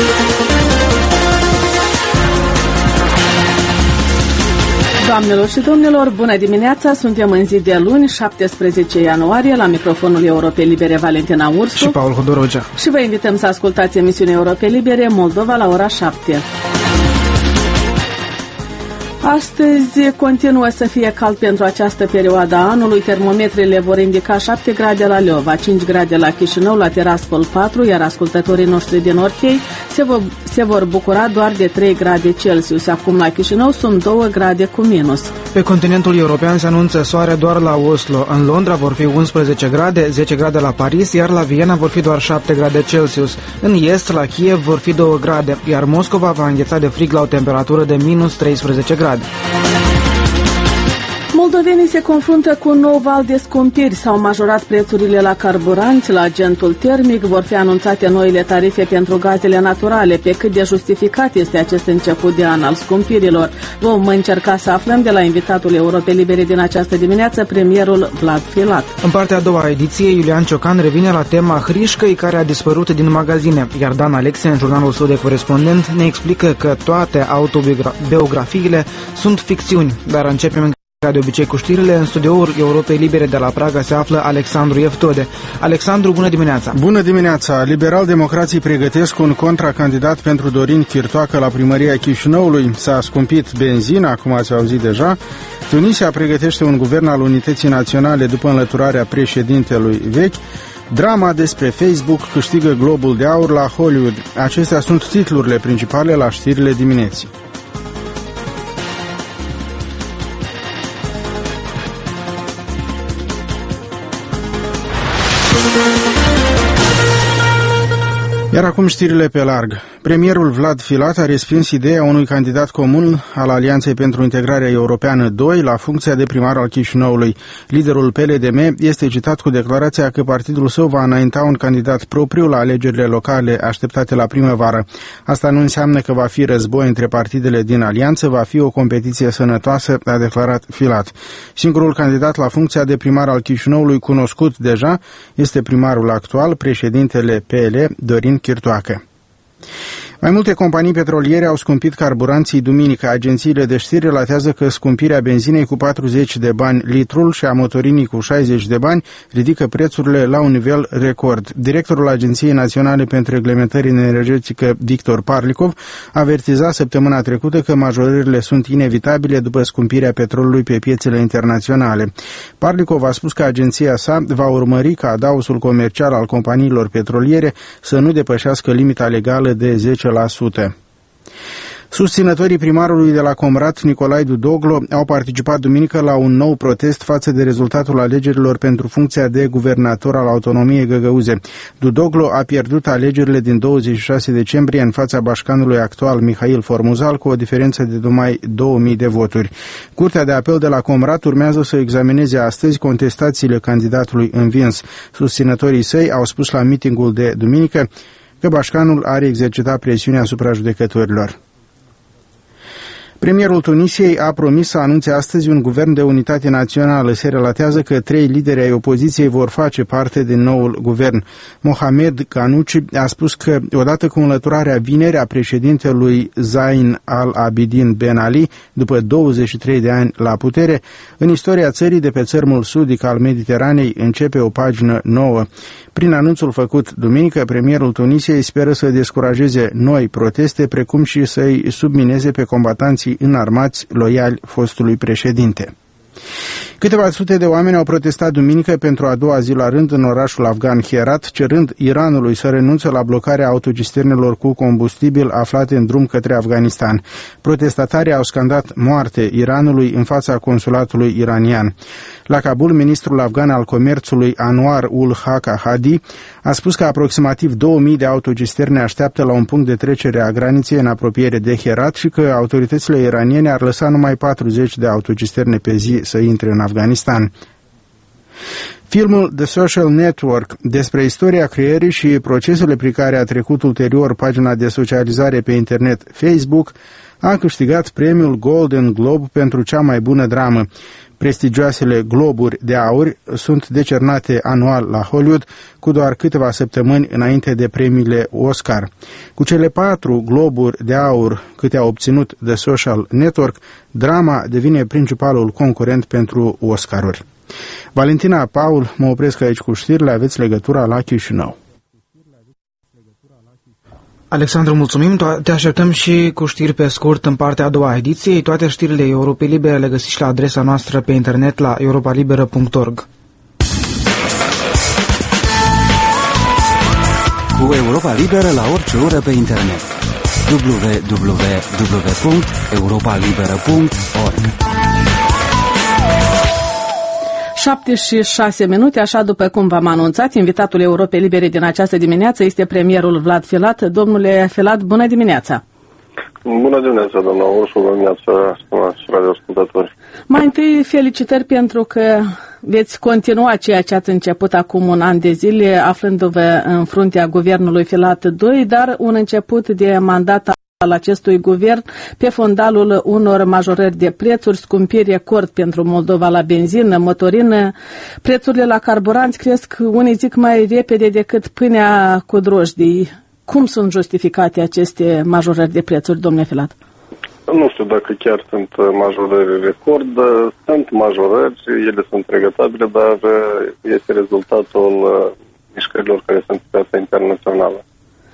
Doamnelor și domnilor, bună dimineața! Suntem în zi de luni, 17 ianuarie, la microfonul Europei Libere Valentina Ursu și Paul Hodorogea. Și vă invităm să ascultați emisiunea Europei Libere Moldova la ora 7. Astăzi continuă să fie cald pentru această perioadă a anului. Termometrele vor indica 7 grade la Leova, 5 grade la Chișinău, la Tiraspol 4, iar ascultătorii noștri din Orhei se vor bucura doar de 3 grade Celsius. Acum la Chișinău sunt 2 grade cu minus. Pe continentul european se anunță soare doar la Oslo. În Londra vor fi 11 grade, 10 grade la Paris, iar la Viena vor fi doar 7 grade Celsius. În est, la Kiev, vor fi 2 grade, iar Moscova va îngheța de frig la o temperatură de minus 13 grade. Moldovenii se confruntă cu un nou val de scumpiri. S-au majorat prețurile la carburanți, la agentul termic, vor fi anunțate noile tarife pentru gazele naturale. Pe cât de justificat este acest început de an al scumpirilor? Vom încerca să aflăm de la invitatul Europei Libere din această dimineață, premierul Vlad Filat. În partea a doua ediție, Iulian Ciocan revine la tema hrișcăi care a dispărut din magazine, iar Dan Alexe, în jurnalul său de corespondent, ne explică că toate autobiografiile sunt ficțiuni, dar începem ca de obicei cu știrile. În studioul Europei Libere de la Praga se află Alexandru Eftode. Alexandru, bună dimineața! Bună dimineața! Liberal-democrații pregătesc un contracandidat pentru Dorin Chirtoacă la primăria Chișinăului. S-a scumpit benzina, cum ați auzit deja. Tunisia pregătește un guvern al unității naționale după înlăturarea președintelui vechi. Drama despre Facebook câștigă Globul de Aur la Hollywood. Acestea sunt titlurile principale la știrile dimineții. Iar acum știrile pe larg. Premierul Vlad Filat a respins ideea unui candidat comun al Alianței pentru Integrarea Europeană 2 la funcția de primar al Chișinăului. Liderul PLDM este citat cu declarația că partidul său va înainta un candidat propriu la alegerile locale așteptate la primăvară. Asta nu înseamnă că va fi război între partidele din alianță, va fi o competiție sănătoasă, a declarat Filat. Singurul candidat la funcția de primar al Chișinăului cunoscut deja este primarul actual, președintele PL, Dorin Chirtoacă. Mai multe companii petroliere au scumpit carburanții duminică. Agențiile de știri relatează că scumpirea benzinei cu 40 de bani litrul și a motorinii cu 60 de bani ridică prețurile la un nivel record. Directorul Agenției Naționale pentru Reglementare Energetică, Victor Parlikov, avertiza săptămâna trecută că majorările sunt inevitabile după scumpirea petrolului pe piețele internaționale. Parlikov a spus că agenția sa va urmări ca adausul comercial al companiilor petroliere să nu depășească limita legală de 10%. Susținătorii primarului de la Comrat, Nicolae Dudoglo, au participat duminică la un nou protest față de rezultatul alegerilor pentru funcția de guvernator al autonomiei Găgăuze. Dudoglo a pierdut alegerile din 26 decembrie în fața bașcanului actual Mihail Formuzal cu o diferență de numai 2000 de voturi. Curtea de apel de la Comrat urmează să examineze astăzi contestațiile candidatului învins. Susținătorii săi au spus la mitingul de duminică că bașcanul are exercitat presiunea asupra judecătorilor. Premierul Tunisiei a promis să anunțe astăzi un guvern de unitate națională. Se relatează că 3 lideri ai opoziției vor face parte din noul guvern. Mohamed Ghannouchi a spus că, odată cu înlăturarea vineri a președintelui Zain al-Abidin Ben Ali, după 23 de ani la putere, în istoria țării de pe țărmul sudic al Mediteranei începe o pagină nouă. Prin anunțul făcut duminică, premierul Tunisiei speră să descurajeze noi proteste, precum și să-i submineze pe combatanții înarmați loiali fostului președinte. Câteva sute de oameni au protestat duminică pentru a doua zi la rând în orașul afgan Herat, cerând Iranului să renunțe la blocarea autocisternelor cu combustibil aflate în drum către Afganistan. Protestatarii au scandat moarte Iranului în fața consulatului iranian. La Kabul, ministrul afgan al comerțului Anwar ul Haq Hadi a spus că aproximativ 2000 de autocisterne așteaptă la un punct de trecere a graniței în apropiere de Herat și că autoritățile iraniene ar lăsa numai 40 de autocisterne pe zi să intre în Afganistan. Filmul The Social Network despre istoria creierii și procesele prin care a trecut ulterior pagina de socializare pe internet Facebook a câștigat premiul Golden Globe pentru cea mai bună dramă. Prestigioasele globuri de aur sunt decernate anual la Hollywood cu doar câteva săptămâni înainte de premiile Oscar. Cu cele 4 globuri de aur câte a obținut The Social Network, drama devine principalul concurent pentru Oscaruri. Valentina, Paul, mă opresc aici cu știrile, aveți legătura la Chișinău. Alexandru, mulțumim, te așteptăm și cu știri pe scurt în partea a doua ediției. Toate știrile Europei Libere le găsiți la adresa noastră pe internet la europalibera.org. Cu Europa Liberă la orice oră pe internet. www.europalibera.org. 7:06, așa după cum v-am anunțat, invitatul Europei Libere din această dimineață este premierul Vlad Filat. Domnule Filat, bună dimineața! Bună dimineața, doamna Orsu, bună dimineața, stimați radioascultători. Mai întâi, felicitări pentru că veți continua ceea ce ați început acum un an de zile, aflându-vă în fruntea guvernului Filat II, dar un început de mandat al acestui guvern pe fondalul unor majorări de prețuri, scumpiri record pentru Moldova la benzină, motorină. Prețurile la carburanți cresc, unii zic, mai repede decât pâinea cu drojdii. Cum sunt justificate aceste majorări de prețuri, domnule Filat? Nu știu dacă chiar sunt majorări record. Sunt majorări, ele sunt regretabile, dar este rezultatul mișcărilor care sunt pe piața internațională.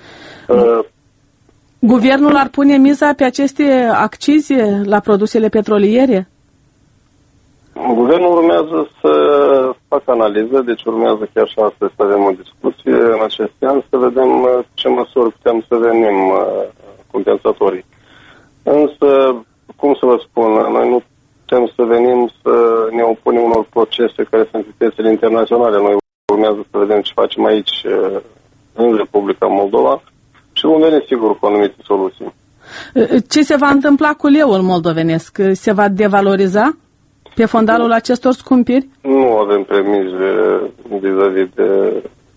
Guvernul ar pune miza pe aceste accize la produsele petroliere? Guvernul urmează să facă analiză, deci urmează chiar și astăzi să avem o discuție în acest an, să vedem ce măsuri putem să venim compensatorii. Însă, cum să vă spun, noi nu putem să venim să ne opunem unor procese care sunt piețele internaționale. Noi urmează să vedem ce facem aici în Republica Moldova și vom veni sigur cu anumite soluții. Ce se va întâmpla cu leul moldovenesc? Se va devaloriza pe fondalul acestor scumpiri? Nu avem premize vis-a-vis de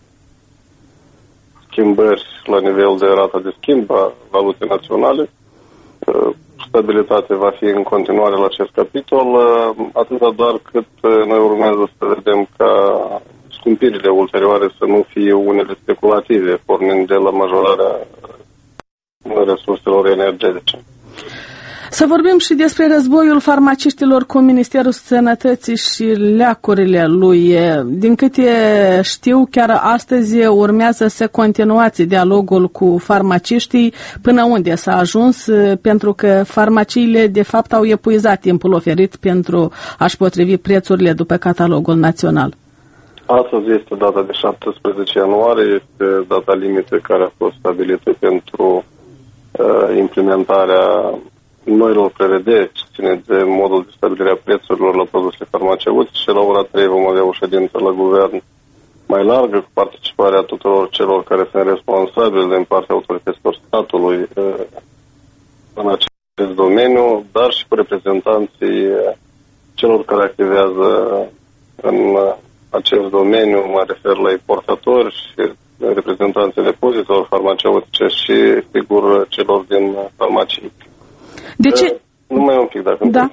schimbări la nivel de rata de schimb a valutei naționale. Stabilitate va fi în continuare la acest capitol, atâta doar cât noi urmează să vedem ca scumpirile ulterioare să nu fie unele speculative, pornind de la majorarea resurselor energetice. Să vorbim și despre războiul farmaciștilor cu Ministerul Sănătății și leacurile lui. Din câte știu, chiar astăzi urmează să continuați dialogul cu farmaciștii. Până unde s-a ajuns? Pentru că farmaciile, de fapt, au epuizat timpul oferit pentru a-și potrivi prețurile după catalogul național. Astăzi este data de 17 ianuarie, este data limită care a fost stabilită pentru implementarea noilor prevederi ce ține de modul de stabilire a prețurilor la produse farmaceutice. La ora 3 vom avea o ședință la guvern mai largă cu participarea tuturor celor care sunt responsabili din partea autorităților statului în acest domeniu, dar și cu reprezentanții celor care activează în acest domeniu, mă refer la importatori și reprezentanții depozitelor farmaceutice și, sigur, celor din farmacii. De ce? Numai un pic, dacă da.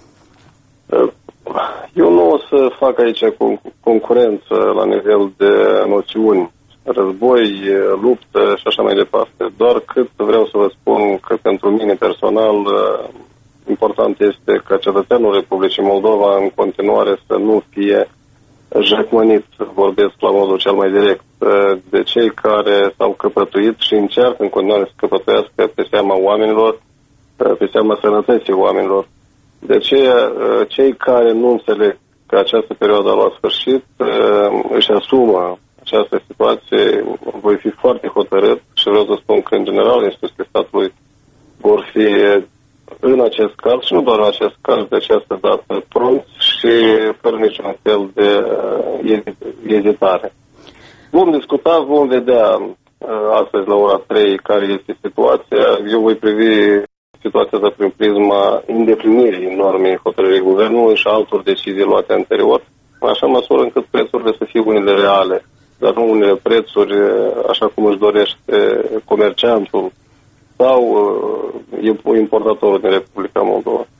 Eu nu o să fac aici concurență la nivel de noțiuni, război, luptă și așa mai departe. Doar cât vreau să vă spun că pentru mine personal important este ca cetățeanul Republicii Moldova în continuare să nu fie jecmănit, vorbesc la modul cel mai direct, de cei care s-au căpătuit și încearcă în continuare să căpătuiască pe seama oamenilor, pe seama sănătății oamenilor. De aceea, cei care nu înțeleg că această perioadă a luat sfârșit, își asumă această situație, voi fi foarte hotărât și vreau să spun că, în general, instituțiile statului vor fi în acest caz și nu doar în acest caz, de această dată pronți și fără niciun fel de ezitare. Vom discuta, vom vedea astăzi la ora 3 care este situația. Eu voi privi situația asta prin prisma îndeplinirii normei hotărârii guvernului și altor decizii luate anterior, în așa măsură încât prețurile să fie unele reale, dar nu unele prețuri așa cum își dorește comerciantul sau importatorul din Republica Moldova.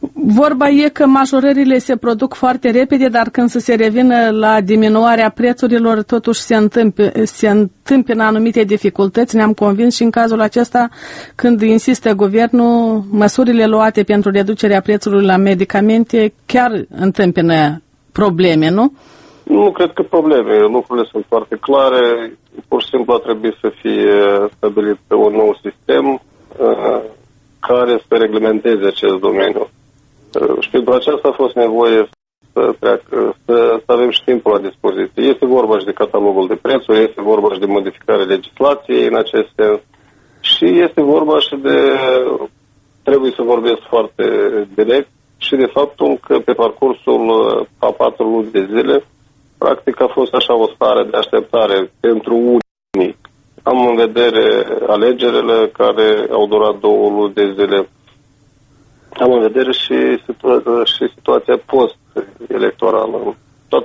Vorba e că majorările se produc foarte repede, dar când se revină la diminuarea prețurilor, totuși se întâmpină anumite dificultăți. Ne-am convins și în cazul acesta, când insistă guvernul, măsurile luate pentru reducerea prețului la medicamente chiar întâmpină probleme, nu? Nu cred că probleme. Lucrurile sunt foarte clare. Pur și simplu a trebuit să fie stabilit un nou sistem care să reglementeze acest domeniu. Și pentru aceasta a fost nevoie să avem și timpul la dispoziție. Este vorba și de catalogul de prețuri, este vorba și de modificarea legislației în acest sens și este vorba și de, trebuie să vorbesc foarte direct, și de faptul că pe parcursul a 4 luni de zile, practic a fost așa o stare de așteptare pentru unii. Am în vedere alegerile care au durat 2 luni de zile. Am în vedere și situația post-electorală.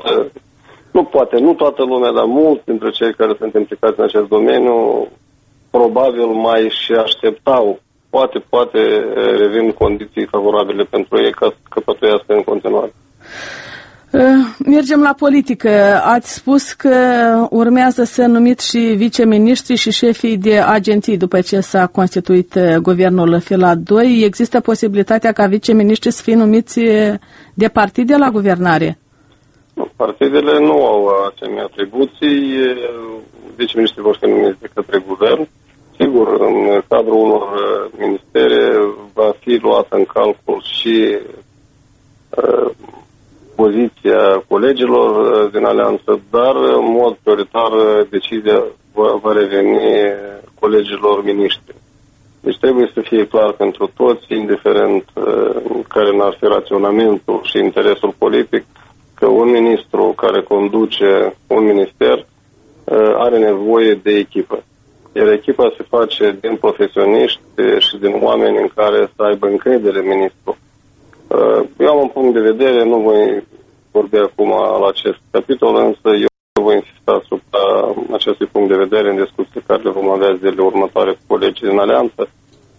Nu toată lumea, dar mulți dintre cei care sunt implicați în acest domeniu probabil mai și așteptau. Poate revin condiții favorabile pentru ei ca să căpătuiască în continuare. Mergem la politică. Ați spus că urmează să numiți și viceministri și șefii de agenții după ce s-a constituit guvernul Fila 2. Există posibilitatea ca viceministri să fie numiți de partide la guvernare? Partidele nu au asemenea atribuții. Viceministrii vor fi numiți de către guvern. Sigur, în cadrul unor ministere va fi luată în calcul și poziția colegilor din alianță, dar în mod prioritar decizia va reveni colegilor miniștri. Deci trebuie să fie clar pentru toți, indiferent care n-ar fi raționamentul și interesul politic, că un ministru care conduce un minister are nevoie de echipă. Iar echipa se face din profesioniști și din oameni în care să aibă încredere ministrul. Eu am un punct de vedere, nu voi vorbi acum la acest capitol, însă eu voi insista asupra acestui punct de vedere în discuții care le vom avea zilele următoare cu colegii din alianță.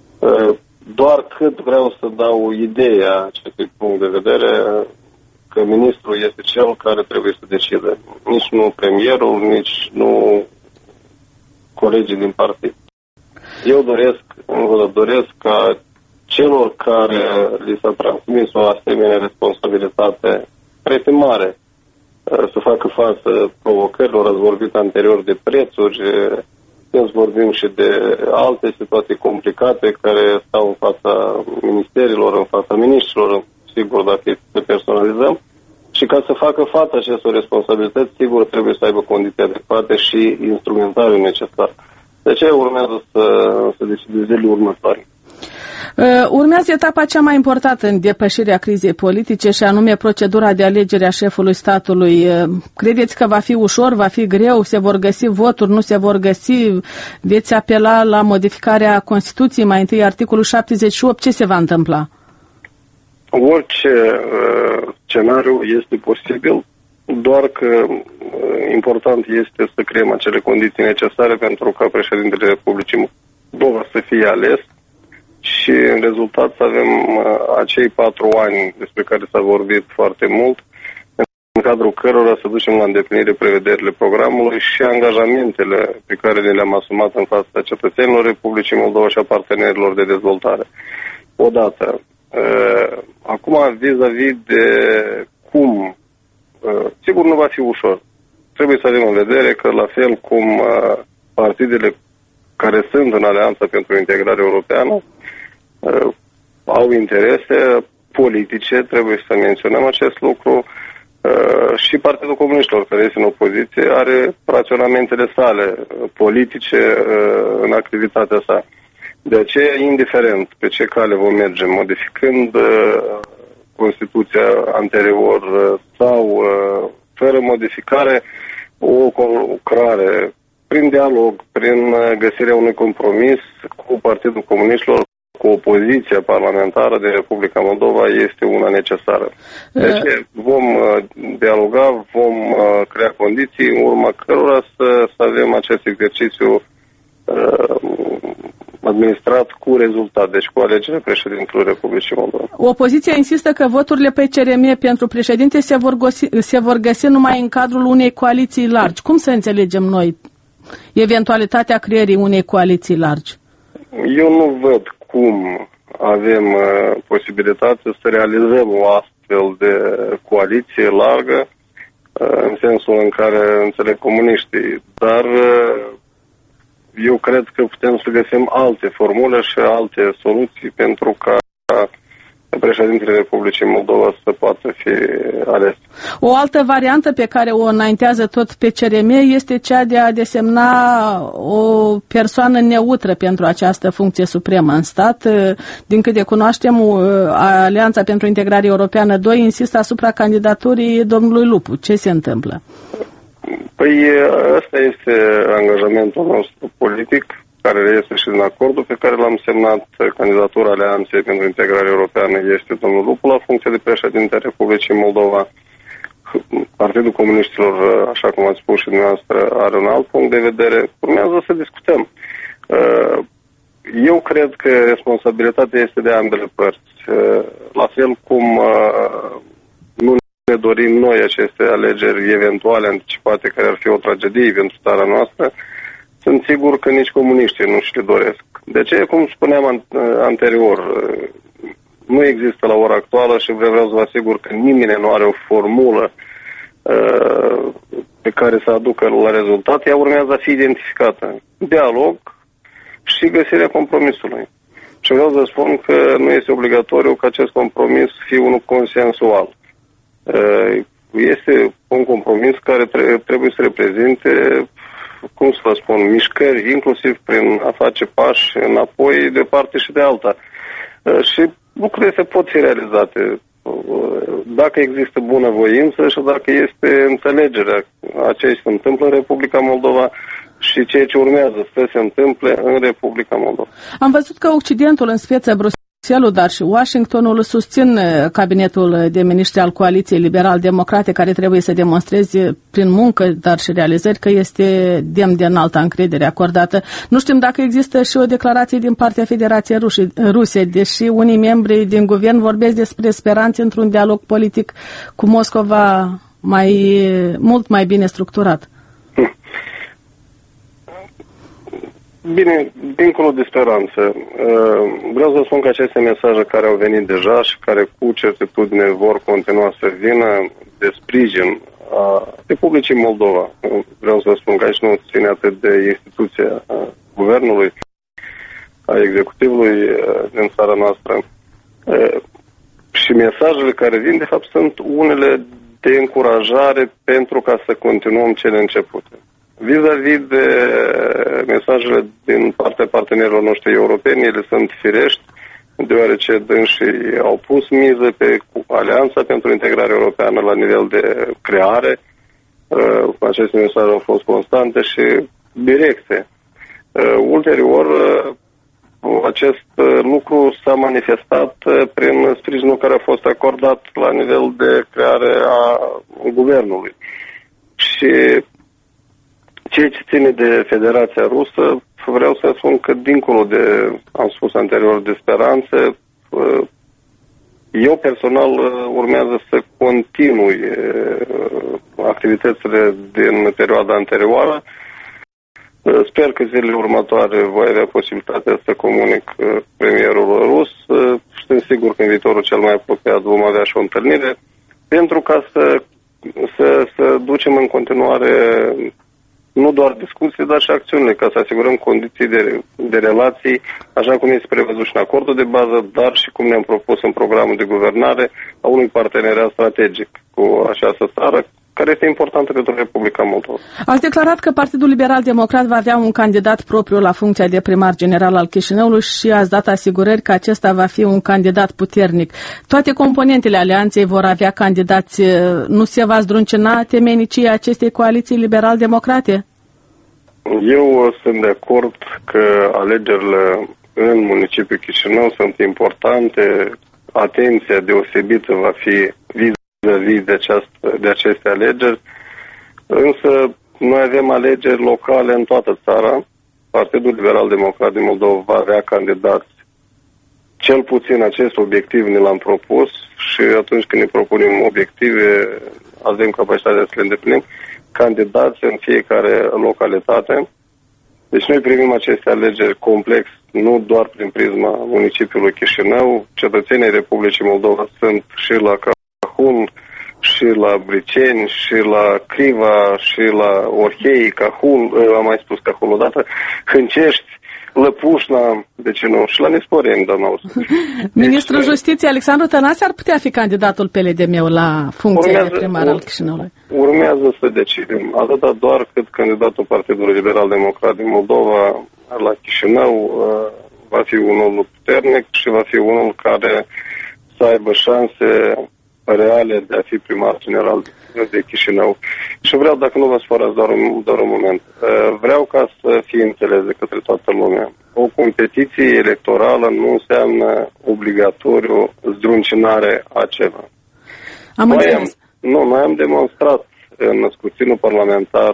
Doar cât vreau să dau ideea acestui punct de vedere că ministrul este cel care trebuie să decide. Nici nu premierul, nici nu colegii din partid. Eu doresc ca celor care li s-a transmis o asemenea responsabilitate foarte mare să facă față provocărilor. Ați vorbit anterior de prețuri, să vorbim și de alte situații complicate care stau în fața ministerilor, în fața miniștrilor, sigur, dacă să personalizăm. Și ca să facă față acestor responsabilități, sigur, trebuie să aibă condiții adecvate și instrumentariul necesar. De aceea urmează să decide zilele următoare. Urmează etapa cea mai importantă în depășirea crizei politice și anume procedura de alegere a șefului statului. Credeți că va fi ușor, va fi greu, se vor găsi voturi, nu se vor găsi? Veți apela la modificarea Constituției, mai întâi articolul 78, ce se va întâmpla? Orice scenariu este posibil, doar că important este să creăm acele condiții necesare pentru ca președintele Republicii Moldova să fie ales și în rezultat să avem acei 4 ani despre care s-a vorbit foarte mult, în cadrul cărora să ducem la îndeplinire prevederile programului și angajamentele pe care le-am asumat în fața cetățenilor Republicii Moldova și a partenerilor de dezvoltare. Odată. Acum, vis-a-vis de cum, sigur nu va fi ușor. Trebuie să avem în vedere că, la fel cum partidele care sunt în Alianța pentru Integrare Europeană au interese politice, trebuie să menționăm acest lucru, și Partidul Comuniștilor, care este în opoziție, are raționamentele sale politice în activitatea sa. De aceea, indiferent pe ce cale vom merge, modificând Constituția anterior sau fără modificare, o lucrare prin dialog, prin găsirea unui compromis cu Partidul Comuniștilor, cu opoziția parlamentară de Republica Moldova, este una necesară. Deci vom dialoga, vom crea condiții în urma cărora să avem acest exercițiu administrat cu rezultat, deci cu alegerea președintelui Republicii Moldova. Opoziția insistă că voturile pe CRM pentru președinte se vor găsi numai în cadrul unei coaliții largi. Cum să înțelegem noi eventualitatea creării unei coaliții largi? Eu nu văd cum avem posibilitatea să realizăm o astfel de coaliție largă, în sensul în care înțeleg comuniștii, dar eu cred că putem să găsim alte formule și alte soluții pentru ca președintele Republicii Moldova să poată fi ales. O altă variantă pe care o înaintează tot pe CRM este cea de a desemna o persoană neutră pentru această funcție supremă în stat. Din câte cunoaștem, Alianța pentru Integrare Europeană 2 insistă asupra candidaturii domnului Lupu. Ce se întâmplă? Păi ăsta este angajamentul nostru politic, care este și din acordul pe care l-am semnat. Candidatura Alianței pentru Integrare Europeană este domnul Lupu la funcție de președinte a Republicii Moldova. Partidul Comuniștilor, așa cum ați spus și dumneavoastră, are un alt punct de vedere. Urmează să discutăm. Eu cred că responsabilitatea este de ambele părți. La fel cum nu ne dorim noi aceste alegeri eventuale anticipate, care ar fi o tragedie pentru țara noastră, sunt sigur că nici comuniștii nu și le doresc. De ce, cum spuneam anterior, nu există la ora actuală și vreau să vă asigur că nimeni nu are o formulă pe care să aducă la rezultat. Ea urmează a fi identificată. Dialog și găsirea compromisului. Și vreau să spun că nu este obligatoriu ca acest compromis să fie unul consensual. Este un compromis care trebuie să reprezinte, cum să vă spun, mișcări, inclusiv prin a face pași înapoi de parte și de alta. Și lucrurile se pot fi realizate dacă există bunăvoință și dacă este înțelegerea a ce se întâmplă în Republica Moldova și ceea ce urmează să se întâmple în Republica Moldova. Am văzut că Occidentul, în speță Bruxelles, dar și Washingtonul, susțin cabinetul de miniștri al Coaliției Liberal-Democrate, care trebuie să demonstreze prin muncă, dar și realizări, că este demn de înaltă încredere acordată. Nu știm dacă există și o declarație din partea Federației Ruse, deși unii membri din guvern vorbesc despre speranțe într-un dialog politic cu Moscova mult mai bine structurat. Bine, dincolo de speranță, vreau să spun că aceste mesaje care au venit deja și care cu certitudine vor continua să vină de sprijin a Republicii Moldova, vreau să spun că aici nu ține atât de instituția guvernului, a executivului din țara noastră, și mesajele care vin, de fapt, sunt unele de încurajare pentru ca să continuăm cele începute. Vis-a-vis de mesajele din partea partenerilor noștri europeni, ele sunt firești, deoarece dânsii au pus miză pe Alianța pentru Integrare Europeană la nivel de creare. Aceste mesaje au fost constante și directe. Ulterior, acest lucru s-a manifestat prin sprijinul care a fost acordat la nivel de creare a guvernului. Și ceea ce ține de Federația Rusă, vreau să spun că dincolo de, am spus anterior, de speranțe, eu personal urmează să continui activitățile din perioada anterioară. Sper că zilele următoare voi avea posibilitatea să comunic premierul rus. Sunt sigur că în viitorul cel mai apropiat vom avea și o întâlnire, pentru ca să ducem în continuare nu doar discuții, dar și acțiunile, ca să asigurăm condiții de relații, așa cum este prevăzut și în acordul de bază, dar și cum ne-am propus în programul de guvernare a unui parteneriat strategic cu această țară, care este importantă pentru Republica Moldova. Ați declarat că Partidul Liberal Democrat va avea un candidat propriu la funcția de primar general al Chișinăului și ați dat asigurări că acesta va fi un candidat puternic. Toate componentele alianței vor avea candidați. Nu se va zdruncina temenicia acestei coaliții liberal-democrate? Eu sunt de acord că alegerile în municipiul Chișinău sunt importante. Atenția deosebită va fi vis-a-vis de aceste alegeri, însă noi avem alegeri locale în toată țara. Partidul Liberal Democrat din Moldova va avea candidați, cel puțin acest obiectiv ne l-am propus și atunci când ne propunem obiective, avem capacitatea să le îndeplinim, candidați în fiecare localitate. Deci noi primim aceste alegeri complex, nu doar prin prisma municipiului Chișinău. Cetățenii Republicii Moldova sunt și la Cahun, și la Briceni, și la Criva, și la Orhei, Cahul, am mai spus Cahul odată, Hâncești, Lăpușna, de ce nu, și la Nesporeni, doamna Ursu. Ministrul Justiției Alexandru Tănase ar putea fi candidatul PLD-meu la funcția de primar al Chișinăului. Urmează să decidem. Atâta doar cât candidatul Partidului Liberal Democrat din Moldova la Chișinău va fi unul puternic și va fi unul care să aibă șanse reale de a fi primar general de Chișinău. Și vreau, dacă nu vă spărați doar un moment, vreau ca să fie înțeles de către toată lumea. O competiție electorală nu înseamnă obligatoriu zdruncinare a ceva. Noi am demonstrat în scrutinul parlamentar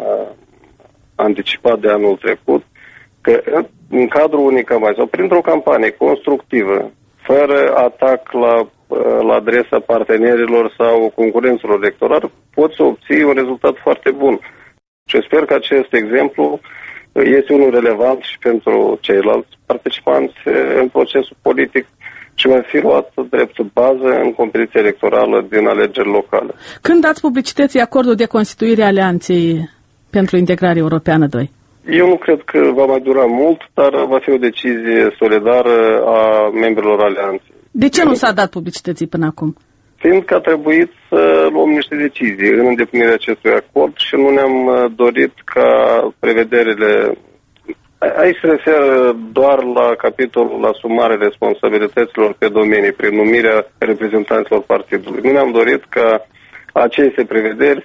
anticipat de anul trecut că în cadrul unei campanii sau printr-o campanie constructivă, fără atac la adresa partenerilor sau concurenților electorali, poți să obții un rezultat foarte bun. Și sper că acest exemplu este unul relevant și pentru ceilalți participanți în procesul politic și va fi luat drept bază în competiția electorală din alegeri locale. Când dați publicității acordul de constituire Alianței pentru Integrare Europeană 2? Eu nu cred că va mai dura mult, dar va fi o decizie solidară a membrilor Alianței. De ce nu s-a dat publicității până acum? Fiindcă a trebuit să luăm niște decizii în îndeplinirea acestui acord și nu ne-am dorit ca prevederile... Aici se referă doar la capitolul asumare responsabilităților pe domenii, prin numirea reprezentanților partidului. Nu ne-am dorit ca aceste prevederi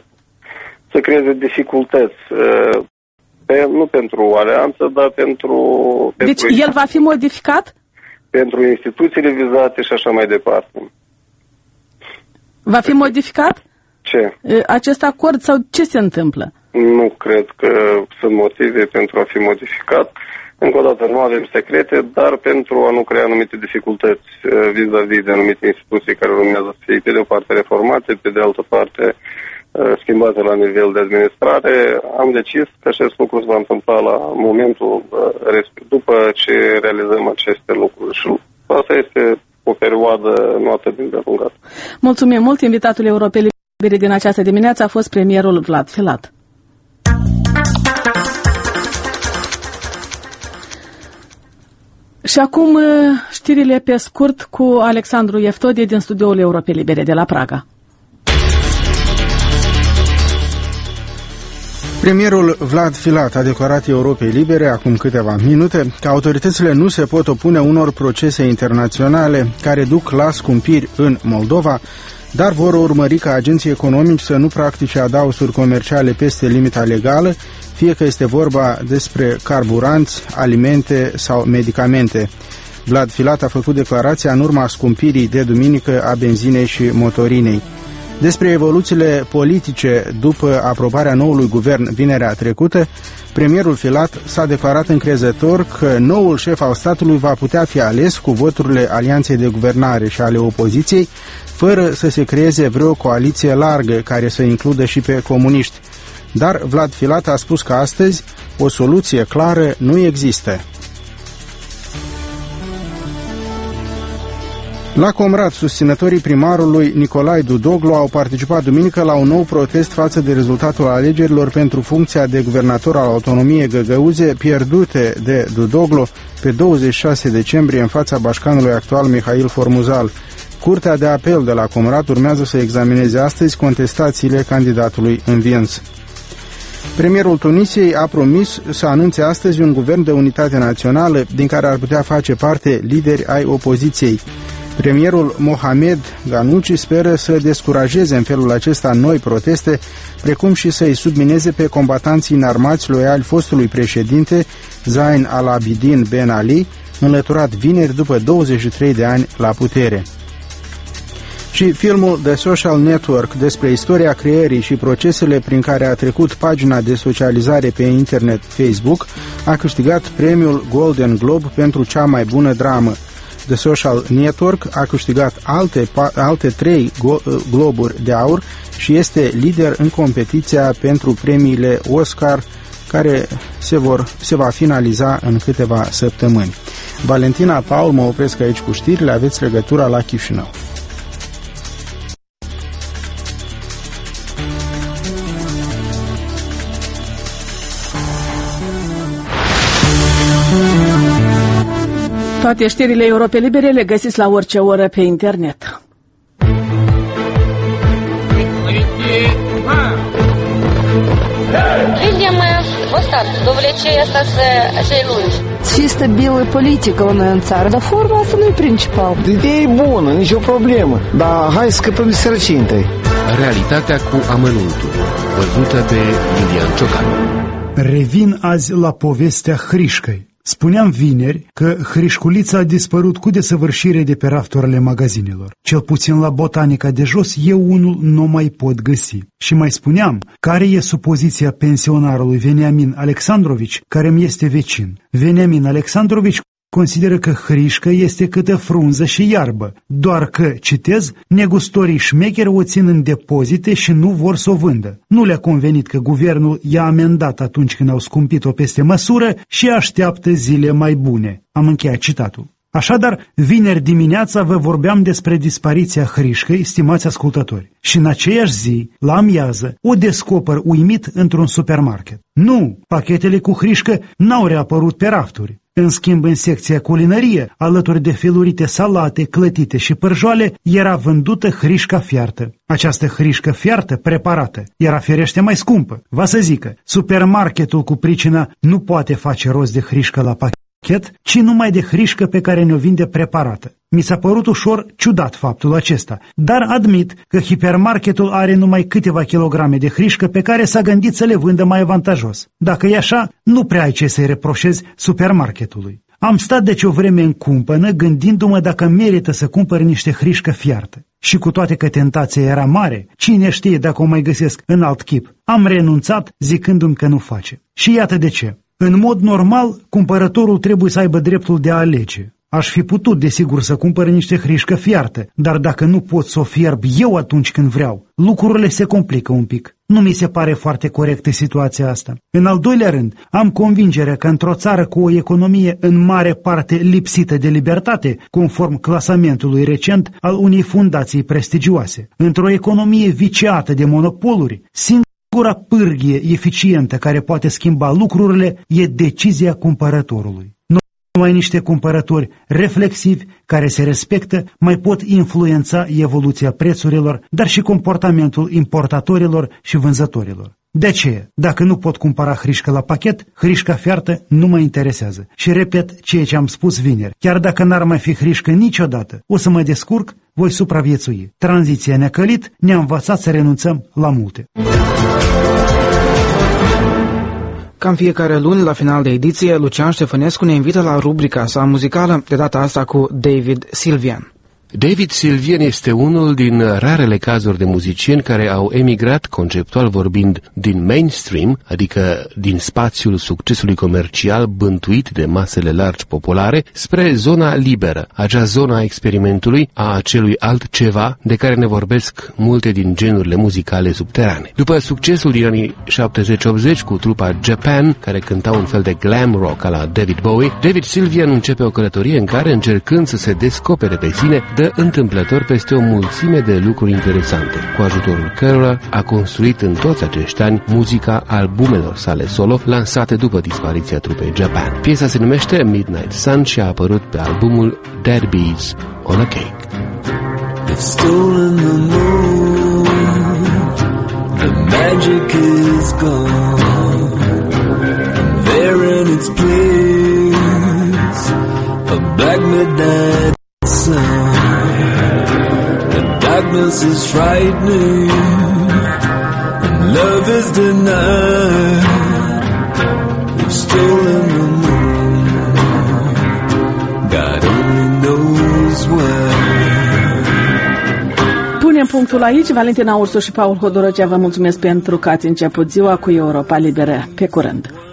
să creeze dificultăți. Nu pentru alianță, dar pentru... Deci el va fi modificat? Pentru instituțiile vizate și așa mai departe. Va fi modificat? Ce? Acest acord sau ce se întâmplă? Nu cred că sunt motive pentru a fi modificat. Încă o dată, nu avem secrete, dar pentru a nu crea anumite dificultăți vis-a-vis de anumite instituții care urmează să fie pe de o parte reformate, pe de altă parte schimbate la nivel de administrare, am decis că acest lucru se va întâmpla la momentul după ce realizăm aceste lucruri. Și asta este o perioadă nu atât de îndelungată. Mulțumim mult. Invitatul Europei Libere din această dimineață a fost premierul Vlad Filat. Și acum știrile pe scurt cu Alexandru Eftodie din studioul Europei Libere de la Praga. Premierul Vlad Filat a declarat Europei Libere acum câteva minute că autoritățile nu se pot opune unor procese internaționale care duc la scumpiri în Moldova, dar vor urmări ca agenții economici să nu practice adaosuri comerciale peste limita legală, fie că este vorba despre carburanți, alimente sau medicamente. Vlad Filat a făcut declarația în urma scumpirii de duminică a benzinei și motorinei. Despre evoluțiile politice după aprobarea noului guvern vinerea trecută, premierul Filat s-a declarat încrezător că noul șef al statului va putea fi ales cu voturile alianței de guvernare și ale opoziției, fără să se creeze vreo coaliție largă care să includă și pe comuniști. Dar Vlad Filat a spus că astăzi o soluție clară nu există. La Comrat, susținătorii primarului Nicolae Dudoglu au participat duminică la un nou protest față de rezultatul alegerilor pentru funcția de guvernator al autonomiei Găgăuze pierdute de Dudoglu pe 26 decembrie în fața bașcanului actual Mihail Formuzal. Curtea de apel de la Comrat urmează să examineze astăzi contestațiile candidatului învins. Premierul Tunisiei a promis să anunțe astăzi un guvern de unitate națională din care ar putea face parte lideri ai opoziției. Premierul Mohamed Ghannouchi speră să descurajeze în felul acesta noi proteste, precum și să-i submineze pe combatanții înarmați loiali fostului președinte Zain al-Abidin Ben Ali, înlăturat vineri după 23 de ani la putere. Și filmul The Social Network despre istoria creării și procesele prin care a trecut pagina de socializare pe internet Facebook a câștigat premiul Golden Globe pentru cea mai bună dramă. The Social Network a câștigat alte 3 globuri de aur și este lider în competiția pentru premiile Oscar, care se va finaliza în câteva săptămâni. Valentina, Paul, mă opresc aici cu știrile, aveți legătura la Chișinău. Toate știrile Europe Libere le găsiți la orice oră pe internet. Видимо, вот так, довлече asta să-i lungi. Чисто белая политика у нас în țară, dar forma asta nu e principal. Ideea e bună, nicio problemă, dar hai să scăpăm de sărăcie întâi. Realitatea cu amănuntul, văzută de Iulian Ciocan. Revin azi la povestea Hrișcăi. Spuneam vineri că hrișculița a dispărut cu desăvârșire de pe rafturile magazinelor. Cel puțin la Botanica de jos eu unul nu mai pot găsi. Și mai spuneam care e supoziția pensionarului Veniamin Alexandrovici, care mi este vecin. Veniamin Alexandrovici consideră că hrișcă este câtă frunză și iarbă, doar că, citez, negustorii șmecheri o țin în depozite și nu vor să o vândă. Nu le-a convenit că guvernul i-a amendat atunci când au scumpit-o peste măsură și așteaptă zile mai bune. Am încheiat citatul. Așadar, vineri dimineața vă vorbeam despre dispariția hrișcăi, stimați ascultători. Și în aceeași zi, la amiază, o descoper uimit într-un supermarket. Nu, pachetele cu hrișcă n-au reapărut pe rafturi. În schimb, în secția culinărie, alături de felurite salate, clătite și pârjoale, era vândută hrișca fiartă. Această hrișcă fiartă, preparată, era firește mai scumpă. Va să zică, supermarketul cu pricina nu poate face rost de hrișcă la pachet, ci numai de hrișcă pe care ne-o vinde preparată. Mi s-a părut ușor ciudat faptul acesta, dar admit că hipermarketul are numai câteva kilograme de hrișcă pe care s-a gândit să le vândă mai avantajos. Dacă e așa, nu prea ai ce să-i reproșezi supermarketului. Am stat deci o vreme în cumpănă gândindu-mă dacă merită să cumpăr niște hrișcă fiartă. Și cu toate că tentația era mare, cine știe dacă o mai găsesc în alt chip, am renunțat zicându-mi că nu face. Și iată de ce. În mod normal, cumpărătorul trebuie să aibă dreptul de a alege. Aș fi putut, desigur, să cumpăr niște hrișcă fiartă, dar dacă nu pot să o fierb eu atunci când vreau, lucrurile se complică un pic. Nu mi se pare foarte corectă situația asta. În al doilea rând, am convingerea că într-o țară cu o economie în mare parte lipsită de libertate, conform clasamentului recent al unei fundații prestigioase, într-o economie viciată de monopoluri, singura pârghie eficientă care poate schimba lucrurile e decizia cumpărătorului. Numai niște cumpărători reflexivi, care se respectă, mai pot influența evoluția prețurilor, dar și comportamentul importatorilor și vânzătorilor. De aceea, dacă nu pot cumpăra hrișcă la pachet, hrișca fiartă nu mă interesează. Și repet ceea ce am spus vineri. Chiar dacă n-ar mai fi hrișcă niciodată, o să mă descurc, voi supraviețui. Tranziția ne-a călit, ne-a învățat să renunțăm la multe. Ca în fiecare luni, la final de ediție, Lucian Ștefănescu ne invită la rubrica sa muzicală, de data asta cu David Sylvian. David Sylvian este unul din rarele cazuri de muzicieni care au emigrat, conceptual vorbind, din mainstream, adică din spațiul succesului comercial bântuit de masele largi populare, spre zona liberă, acea zona a experimentului, a acelui altceva de care ne vorbesc multe din genurile muzicale subterane. După succesul din anii 70-80 cu trupa Japan, care cânta un fel de glam rock a la David Bowie, David Sylvian începe o călătorie în care, încercând să se descopere pe sine, dă întâmplător peste o mulțime de lucruri interesante, cu ajutorul cărora a construit în toți acești ani muzica albumelor sale solo, lansate după dispariția trupei Japan. Piesa se numește Midnight Sun și a apărut pe albumul Deadbeats on a Cake. It's stolen the moon, the magic is gone, and there in its place, a black midnight sun. Darkness is frightening, and love is denied. We've stolen the moon, God only knows why. punctul aici. Valentina Ursu și Paul Hodorocea vă mulțumesc pentru că ați început ziua cu Europa Liberă. Pe curând!